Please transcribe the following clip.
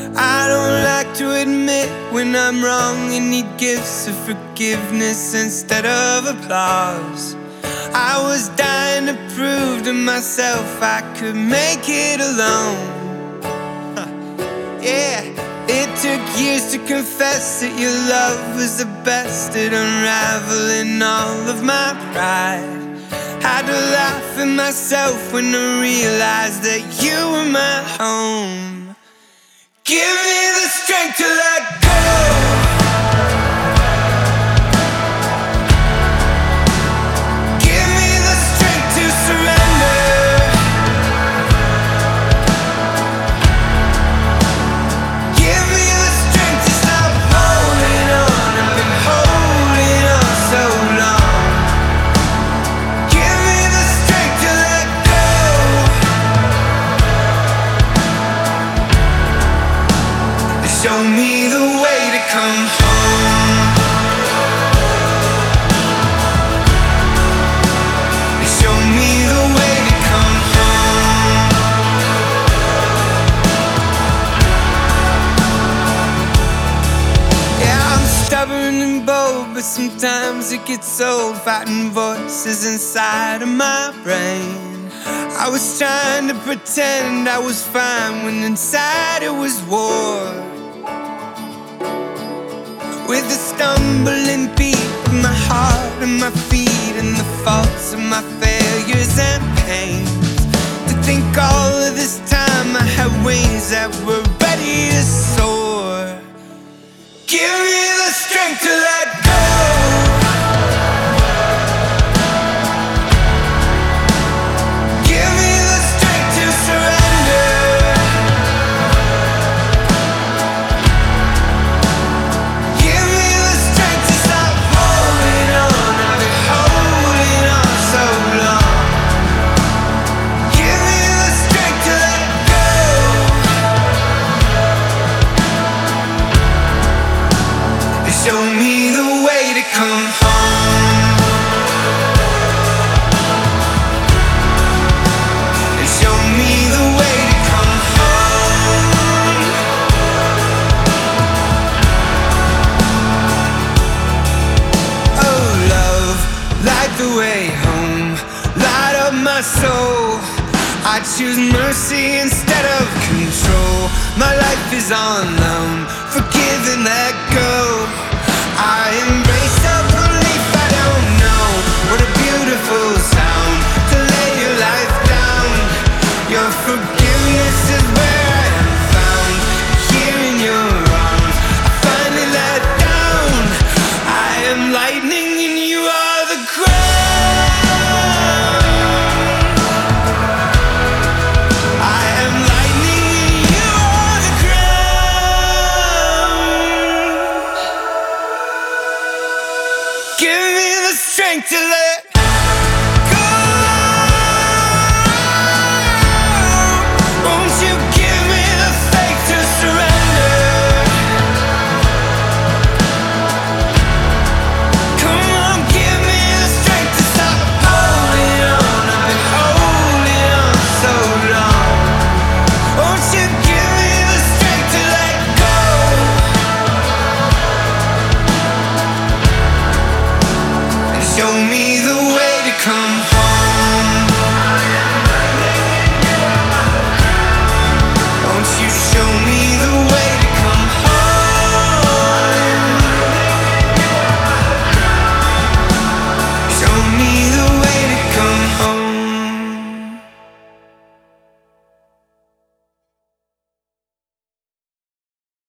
I don't like to admit when I'm wrong and need gifts of forgiveness instead of applause. I was dying to prove to myself I could make it alone. Yeah, it took years to confess that your love was the best at unraveling all of my pride. Had to laugh at myself when I realized that you were my home. Give me the strength to let go. Give me the strength to surrender. Give me the strength to stop holding on. I've been holding on so long. Give me the strength to let go. Show me the way to come home. Show me the way to come home. Yeah, I'm stubborn and bold, but sometimes it gets old, fighting voices inside of my brain. I was trying to pretend I was fine when inside it was war. With the stumbling beat of my heart and my feet, and the faults of my failures and pains. To think all of this time I had wings that were ready to soar. Give me the strength to let go. Give me the strength to surrender. Give me the strength to stop holding on. I've been holding on so long. Give me the strength to let go. Show me the way to come home. Show me the way to come home. Oh love, light the way home. Light up my soul. I choose mercy instead of control. My life is on loan. Forgive and let go. I embrace self-relief. I don't know what a beautiful sound to lay your life down. Your forgiveness is where